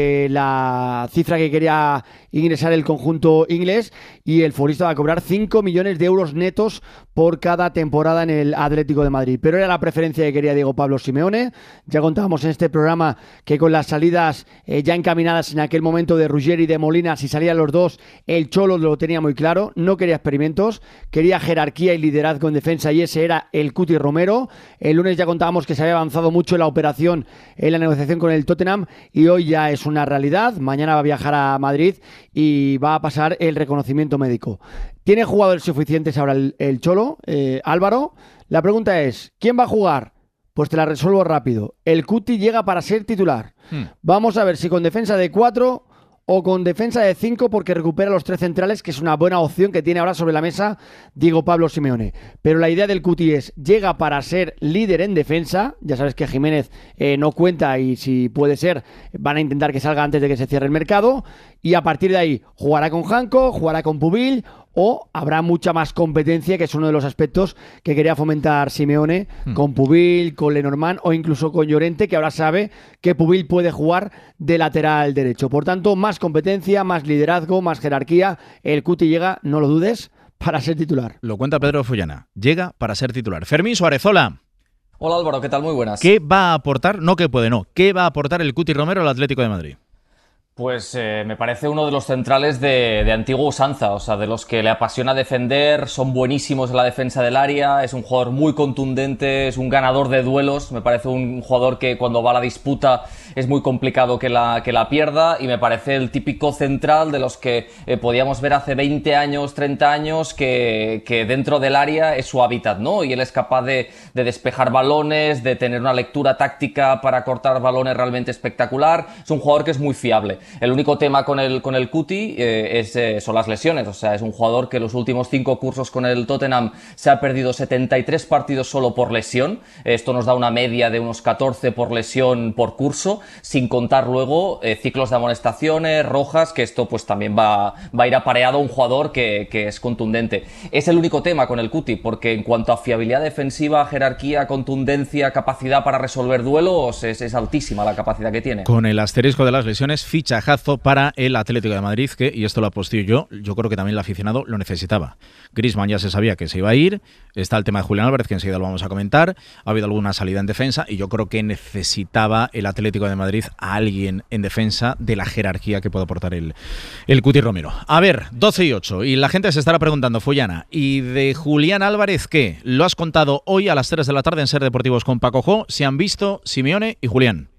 la cifra que quería ingresar el conjunto inglés, y el futbolista va a cobrar 5 millones de euros netos por cada temporada en el Atlético de Madrid. Pero era la preferencia que quería Diego Pablo Simeone. Ya contábamos en este programa que con las salidas ya encaminadas en aquel momento de Ruggeri y de Molina, si salían los dos, el Cholo lo tenía muy claro, no quería experimentos, quería jerarquía y liderazgo en defensa, y ese era el Cuti Romero. El lunes ya contábamos que se había avanzado mucho en la operación, en la negociación con el Tottenham, y hoy ya es una realidad. Mañana va a viajar a Madrid y va a pasar el reconocimiento médico. ¿Tiene jugadores suficientes ahora el Cholo? Álvaro, la pregunta es, ¿quién va a jugar? Pues te la resuelvo rápido. El Cuti llega para ser titular. Vamos a ver si con defensa de 4 o con defensa de 5, porque recupera los 3 centrales, que es una buena opción que tiene ahora sobre la mesa Diego Pablo Simeone. Pero la idea del Cuti es, llega para ser líder en defensa. Ya sabes que Jiménez no cuenta, y si puede ser, van a intentar que salga antes de que se cierre el mercado. Y a partir de ahí, jugará con Janko, jugará con Pubil, o habrá mucha más competencia, que es uno de los aspectos que quería fomentar Simeone, con Pubil, con Lenormand o incluso con Llorente, que ahora sabe que Pubil puede jugar de lateral derecho. Por tanto, más competencia, más liderazgo, más jerarquía. El Cuti llega, no lo dudes, para ser titular. Lo cuenta Pedro Fullana. Llega para ser titular. Fermín Suárez, hola. Hola Álvaro, ¿qué tal? Muy buenas. ¿Qué va a aportar? No que puede, no. ¿Qué va a aportar el Cuti Romero al Atlético de Madrid? Pues me parece uno de los centrales de antigua usanza, o sea, de los que le apasiona defender, son buenísimos en la defensa del área, es un jugador muy contundente, es un ganador de duelos, me parece un jugador que cuando va a la disputa es muy complicado que la pierda, y me parece el típico central de los que podíamos ver hace 20 años, 30 años, que dentro del área es su hábitat, ¿no? Y él es capaz de despejar balones, de tener una lectura táctica para cortar balones realmente espectacular, es un jugador que es muy fiable. El único tema con el Cuti son las lesiones, o sea, es un jugador que los últimos 5 cursos con el Tottenham se ha perdido 73 partidos solo por lesión. Esto nos da una media de unos 14 por lesión por curso, sin contar luego ciclos de amonestaciones, rojas, que esto pues también va a ir apareado a un jugador que es contundente. Es el único tema con el Cuti, porque en cuanto a fiabilidad defensiva, jerarquía, contundencia, capacidad para resolver duelos, es altísima la capacidad que tiene. Con el asterisco de las lesiones, fichajazo para el Atlético de Madrid, que, y esto lo apostillo yo creo que también el aficionado lo necesitaba. Griezmann ya se sabía que se iba a ir, está el tema de Julián Álvarez, que enseguida lo vamos a comentar, ha habido alguna salida en defensa, y yo creo que necesitaba el Atlético de Madrid a alguien en defensa de la jerarquía que puede aportar el Cuti Romero. A ver, 12:08, y la gente se estará preguntando, Fullana, ¿y de Julián Álvarez qué? Lo has contado hoy a las 3 de la tarde en Ser Deportivos con Paco Jo, se han visto Simeone y Julián.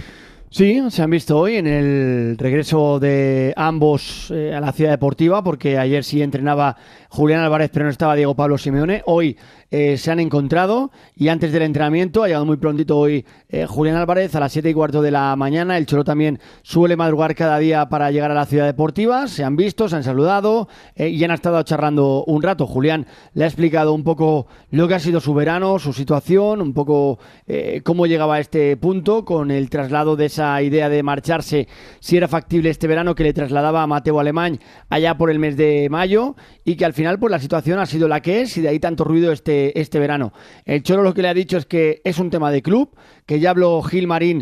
Sí, se han visto hoy en el regreso de ambos a la ciudad deportiva, porque ayer sí entrenaba Julián Álvarez, pero no estaba Diego Pablo Simeone. Hoy se han encontrado y antes del entrenamiento, ha llegado muy prontito hoy Julián Álvarez a las 7:15 de la mañana. El Cholo también suele madrugar cada día para llegar a la ciudad deportiva. Se han visto, se han saludado y han estado charlando un rato. Julián le ha explicado un poco lo que ha sido su verano, su situación, un poco cómo llegaba a este punto con el traslado de esa idea de marcharse, si era factible este verano, que le trasladaba a Mateu Alemany allá por el mes de mayo, y que al final pues la situación ha sido la que es y de ahí tanto ruido este verano. El Cholo lo que le ha dicho es que es un tema de club, que ya habló Gil Marín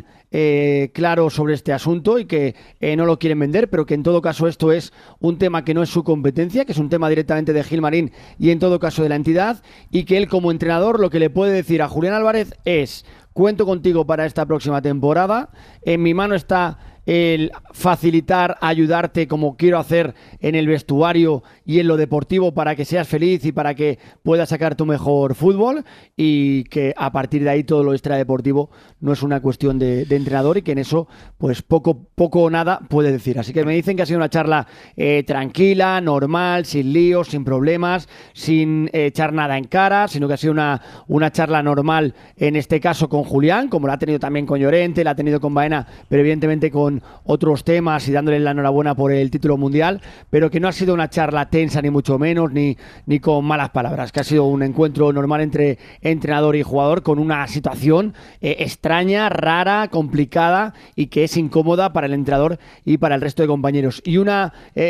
claro sobre este asunto y que no lo quieren vender, pero que en todo caso esto es un tema que no es su competencia, que es un tema directamente de Gil Marín y en todo caso de la entidad, y que él como entrenador lo que le puede decir a Julián Álvarez es: cuento contigo para esta próxima temporada, en mi mano está el facilitar, ayudarte como quiero hacer en el vestuario y en lo deportivo para que seas feliz y para que puedas sacar tu mejor fútbol, y que a partir de ahí todo lo extradeportivo no es una cuestión de entrenador, y que en eso pues poco o nada puede decir. Así que me dicen que ha sido una charla tranquila, normal, sin líos, sin problemas, sin echar nada en cara, sino que ha sido una charla normal en este caso con Julián, como la ha tenido también con Llorente, la ha tenido con Baena, pero evidentemente con otros temas y dándole la enhorabuena por el título mundial, pero que no ha sido una charla tensa ni mucho menos, ni con malas palabras, que ha sido un encuentro normal entre entrenador y jugador con una situación extraña, rara, complicada y que es incómoda para el entrenador y para el resto de compañeros. Y una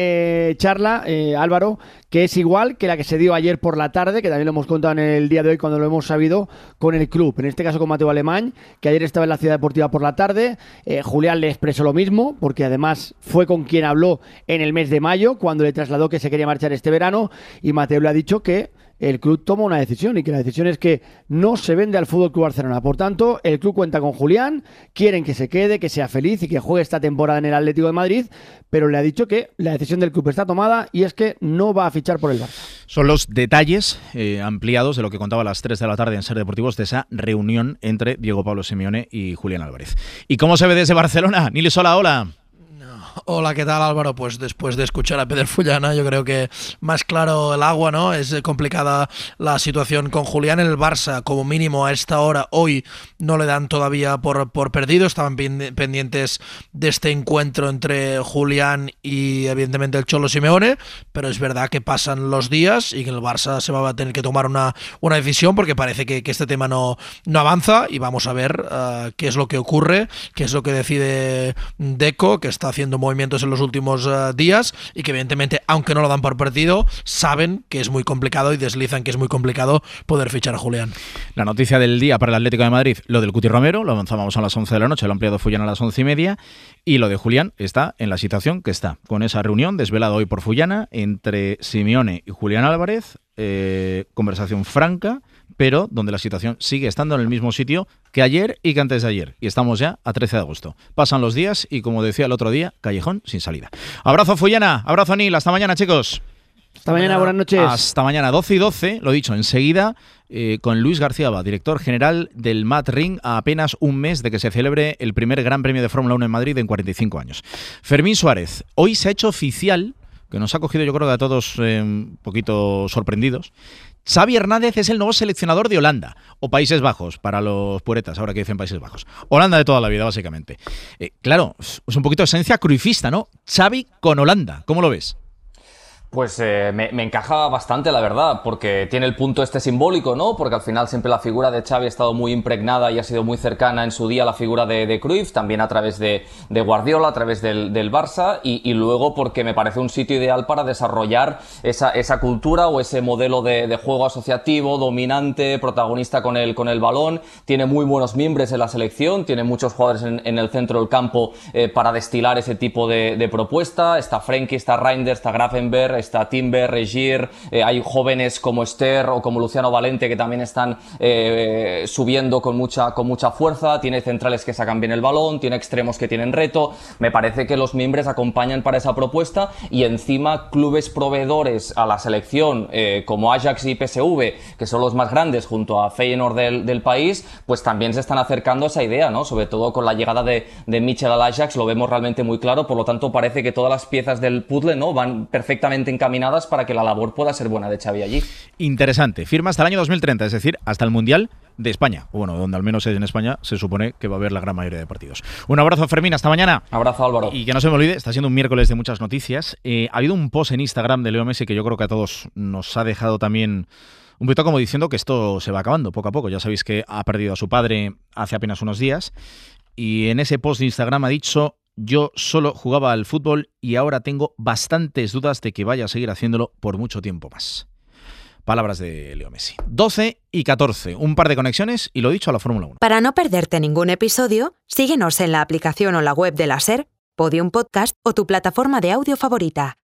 charla, Álvaro, que es igual que la que se dio ayer por la tarde, que también lo hemos contado en el día de hoy cuando lo hemos sabido, con el club, en este caso con Mateu Alemany, que ayer estaba en la Ciudad Deportiva por la tarde. Julián le expresó lo mismo, porque además fue con quien habló en el mes de mayo, cuando le trasladó que se quería marchar este verano, y Mateu le ha dicho que el club toma una decisión, y que la decisión es que no se vende al FC Barcelona. Por tanto, el club cuenta con Julián, quieren que se quede, que sea feliz y que juegue esta temporada en el Atlético de Madrid, pero le ha dicho que la decisión del club está tomada y es que no va a fichar por el Barça. Son los detalles ampliados de lo que contaba a las 3 de la tarde en Ser Deportivos, de esa reunión entre Diego Pablo Simeone y Julián Álvarez. ¿Y cómo se ve desde Barcelona? Nili Sola, hola. Hola, ¿qué tal, Álvaro? Pues después de escuchar a Peder Fullana, yo creo que más claro el agua, ¿no? Es complicada la situación con Julián. En el Barça, como mínimo a esta hora, hoy no le dan todavía por perdido. Estaban pendientes de este encuentro entre Julián y evidentemente el Cholo Simeone, pero es verdad que pasan los días y que el Barça se va a tener que tomar una decisión, porque parece que este tema no avanza, y vamos a ver qué es lo que ocurre, qué es lo que decide Deco, que está haciendo movimientos en los últimos días, y que evidentemente, aunque no lo dan por partido, saben que es muy complicado y deslizan que es muy complicado poder fichar a Julián. La noticia del día para el Atlético de Madrid, lo del Cuti Romero, lo avanzábamos a las 11 de la noche, lo ha ampliado Fullana a las 11:30, y lo de Julián está en la situación que está, con esa reunión desvelada hoy por Fullana entre Simeone y Julián Álvarez, conversación franca, pero donde la situación sigue estando en el mismo sitio que ayer y que antes de ayer. Y estamos ya a 13 de agosto. Pasan los días y, como decía el otro día, callejón sin salida. Abrazo, Fullana. Abrazo, Nil. Hasta mañana, chicos. Hasta mañana, buenas noches. Hasta mañana, 12:12, lo dicho, enseguida con Luis García Abad, director general del Mat Ring, a apenas un mes de que se celebre el primer Gran Premio de Fórmula 1 en Madrid en 45 años. Fermín Suárez, hoy se ha hecho oficial, que nos ha cogido yo creo que a todos un poquito sorprendidos, Xavi Hernández es el nuevo seleccionador de Holanda, o Países Bajos, para los puretas, ahora que dicen Países Bajos. Holanda de toda la vida, básicamente. Claro, es un poquito de esencia cruifista, ¿no? Xavi con Holanda, ¿cómo lo ves? Pues me encaja bastante, la verdad, porque tiene el punto este simbólico, ¿no? Porque al final siempre la figura de Xavi ha estado muy impregnada y ha sido muy cercana en su día a la figura de Cruyff, también a través de Guardiola, a través del Barça, y luego porque me parece un sitio ideal para desarrollar esa cultura o ese modelo de juego asociativo, dominante, protagonista con el balón. Tiene muy buenos miembros en la selección, tiene muchos jugadores en el centro del campo para destilar ese tipo de propuesta. Está Frenkie, está Reinders, está Grafenberg, está Timber, Regier, hay jóvenes como Esther o como Luciano Valente que también están subiendo con mucha fuerza, tiene centrales que sacan bien el balón, tiene extremos que tienen reto. Me parece que los miembros acompañan para esa propuesta, y encima clubes proveedores a la selección como Ajax y PSV, que son los más grandes junto a Feyenoord del país, pues también se están acercando a esa idea, ¿no? Sobre todo con la llegada de Michel al Ajax lo vemos realmente muy claro. Por lo tanto, parece que todas las piezas del puzzle, ¿no?, van perfectamente perfectamente encaminadas para que la labor pueda ser buena de Xavi allí. Interesante. Firma hasta el año 2030, es decir, hasta el Mundial de España. Bueno, donde al menos en España se supone que va a haber la gran mayoría de partidos. Un abrazo, Fermín, hasta mañana. Abrazo, Álvaro. Y que no se me olvide, está siendo un miércoles de muchas noticias. Ha habido un post en Instagram de Leo Messi que yo creo que a todos nos ha dejado también un poquito como diciendo que esto se va acabando poco a poco. Ya sabéis que ha perdido a su padre hace apenas unos días. Y en ese post de Instagram ha dicho: yo solo jugaba al fútbol y ahora tengo bastantes dudas de que vaya a seguir haciéndolo por mucho tiempo más. Palabras de Leo Messi. 12:14, un par de conexiones y lo dicho a la Fórmula 1. Para no perderte ningún episodio, síguenos en la aplicación o la web de la SER, Podium Podcast o tu plataforma de audio favorita.